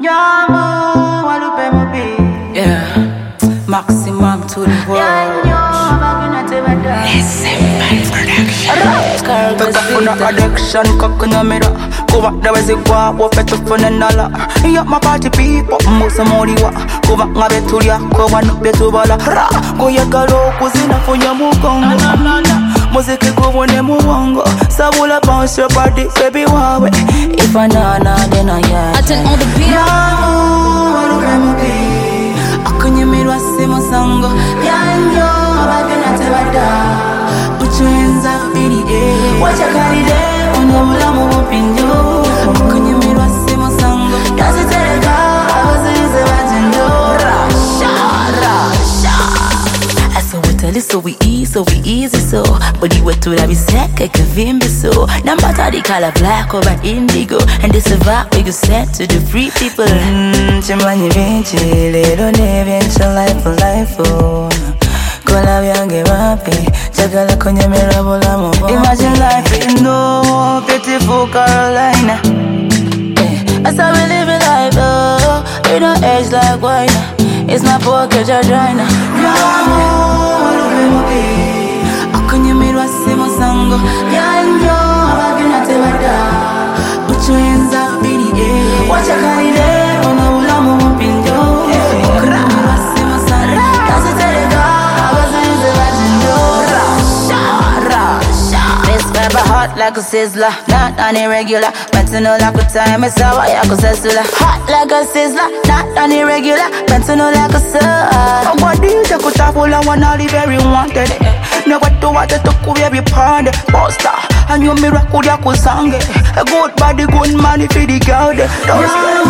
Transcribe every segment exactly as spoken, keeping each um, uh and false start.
Yeah, maximum to the world. Kakuna addiction, kakuna mira. Kuva dawezi kwa wafetu fune nala. Iya mapati people, musa moriwa. Kuva ngabe tulia, kuva nube tubala. Kuya kalo kuzina funya mukongo. Muziki kubone muwongo. Sabula bounce your body, baby wawe. If I know, then I yeah. I turn on the beat. Akunyemirwa simo sango. Yanyo, abagena tebada. Put your hands up in the air. Watch your body there. Onobula mubupinjo. Akunyemirwa simo sango. Dance it to the car. I was in the bajendo. Rasha, rasha. I saw we tell it so we easy, so we easy so. But you were told I be sick, I can be so. Number the color black or indigo. And this is vibe we get sent to the free people. Mmm, chimani vinci, little neventure life for life oh. Kola vyange wapi, chakala kwenye mirabola mo. Imagine life in no beautiful Carolina. Yeah. That's how we live in life oh. We don't age like wine. It's my pocket vagina. Akunyemirwa simo sango. Yanyo, abagena tebada. Put your hands up in the air. Watch your body there. Onobula mubupinjo. Akunyemirwa simo sango. Dance it to the car. I was in the bajendo. Rasha, rasha. This pepper hot like a sizzler, not on irregular. Pentano like a time, it's how I go sessula. Hot like a sizzler, not on irregular. Pentano like a sir. I'm going to use a good tap, all I want, all the very wanted. Never do what I took with every pound. Poster, and you miracle, ya could sang it. A good body, good money for the girl. Don't stay.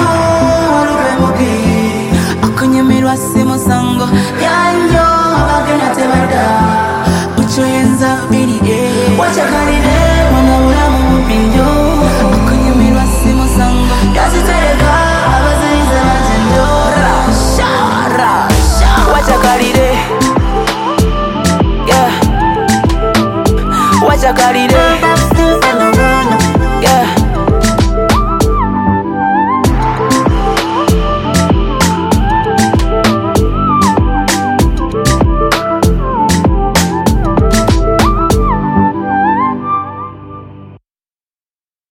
Akunyemirwa simo sango. Yanyo, abagena tebada. Put your hands up in the air. Watch your body there. Onobula mubupinjo. Akunyemirwa simo sango. Dance it to the car. I was in the bajendo. Rasha, rasha. Watch your body there. Yeah. Watch your body there.